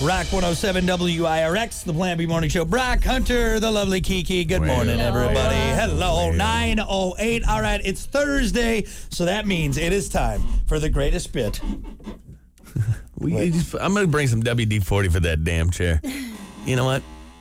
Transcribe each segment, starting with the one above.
Rock 107 WIRX, the Plan B Morning Show. Brock Hunter, the lovely Kiki. Good morning, everybody. Hello, 9:08. All right, it's Thursday, so that means it is time for the greatest bit. I'm going to bring some WD-40 for that damn chair. You know what?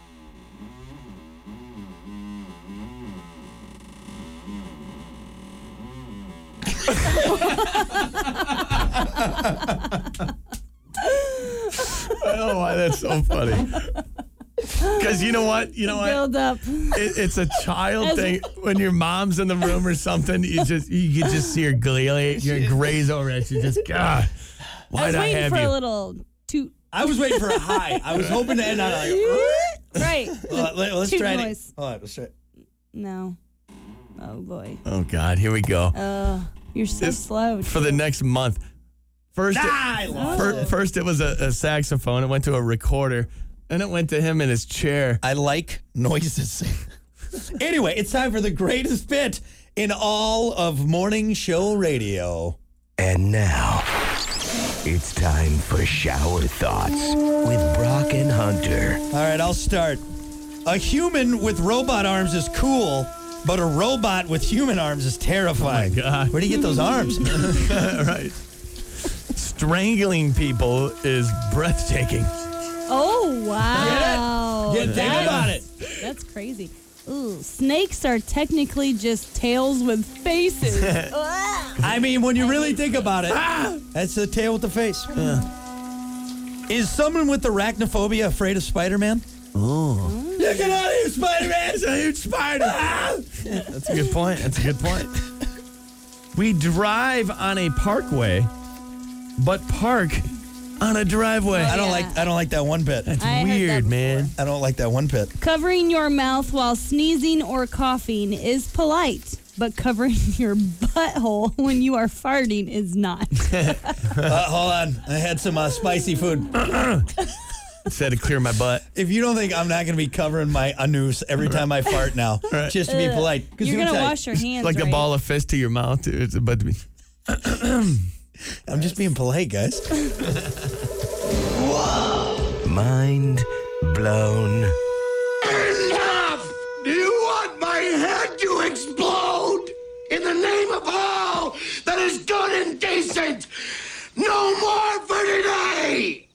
I don't know why that's so funny. Because you know what? Build up. It's a child thing. When your mom's in the room or something, you can just see her glaze over it. She just, God, why did I have for you? a little toot. I was waiting for a high. I was hoping to end on like, Right. let's Toot try noise. it. Hold on, let's try it. No. Oh, boy. Oh, God, here we go. You're so slow. For the next month. First, first it was a saxophone. It went to a recorder. Then it went to him in his chair. I like noises. Anyway, it's time for the greatest bit in all of morning show radio. And now, it's time for Shower Thoughts with Brock and Hunter. All right, I'll start. A human with robot arms is cool, but a robot with human arms is terrifying. Oh, my God. Where do you get those arms? Right. Strangling people is breathtaking. Oh, wow. Think about it. That's crazy. Ooh, snakes are technically just tails with faces. I mean, when you really think about it, that's the tail with the face. Is someone with arachnophobia afraid of Spider-Man? Oh. Look at all you Spider-Man! It's a huge spider! That's a good point. We drive on a parkway, but park on a driveway. I don't like that one bit. That's I heard weird, that man. I don't like that one bit. Covering your mouth while sneezing or coughing is polite, but covering your butthole when you are farting is not. Hold on. I had some spicy food. Just had to clear my butt. If you don't think I'm not going to be covering my anus every time I fart now, just to be polite. You're going to wash your hands, Like right? a ball of fist to your mouth. It's about to be. I'm just being polite, guys. Mind blown. Enough! Do you want my head to explode? In the name of all that is good and decent, no more for today!